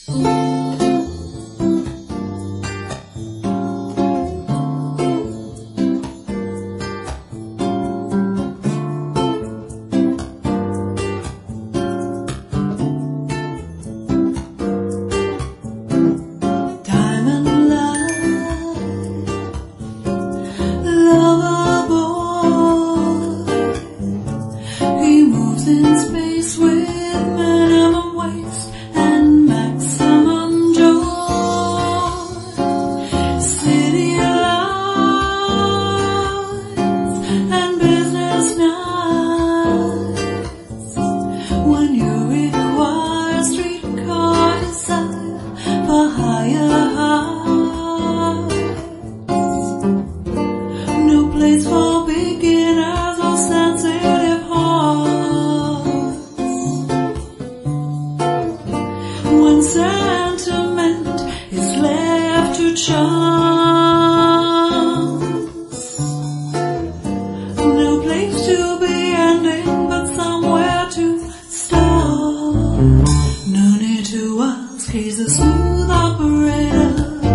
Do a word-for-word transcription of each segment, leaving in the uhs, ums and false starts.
For beginners or sensitive hearts, when sentiment is left to chance, no place to be ending but somewhere to start. No need to ask, he's a smooth operator.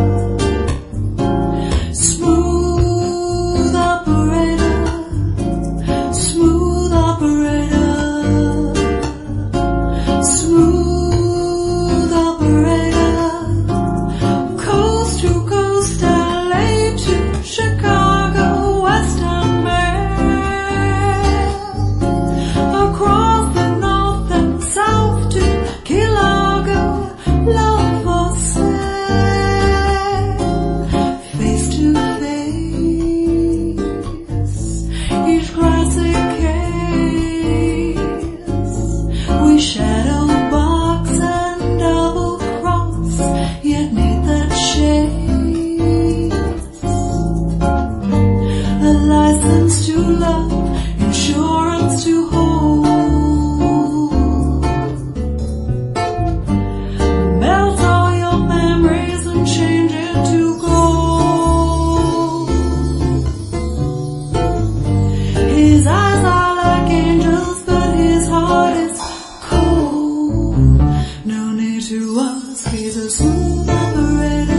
License to love, insurance to hold. Melt all your memories and change into gold. His eyes are like angels, but his heart is cold. No need to ask, he's a smooth operator.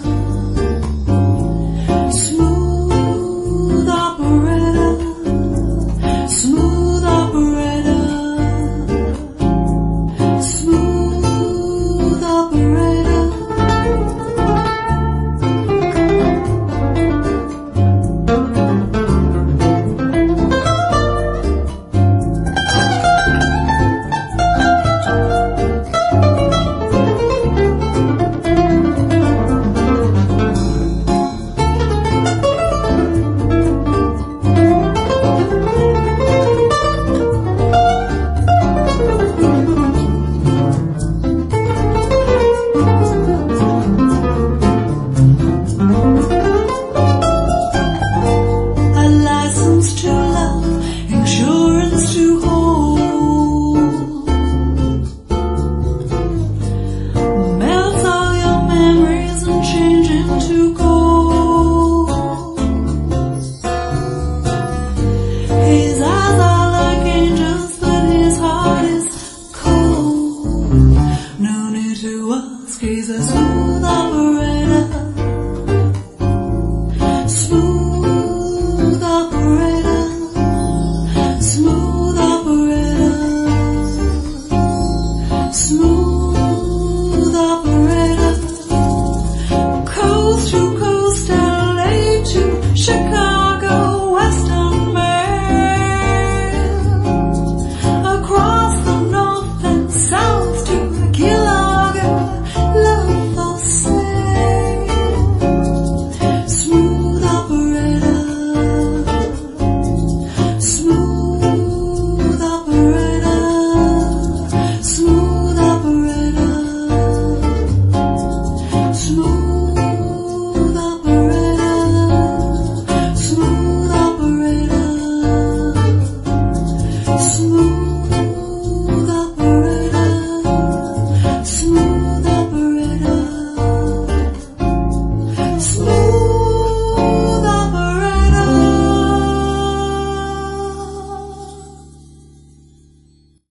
His eyes are like angels, but his heart is cold. No need to ask, he's a smooth operator.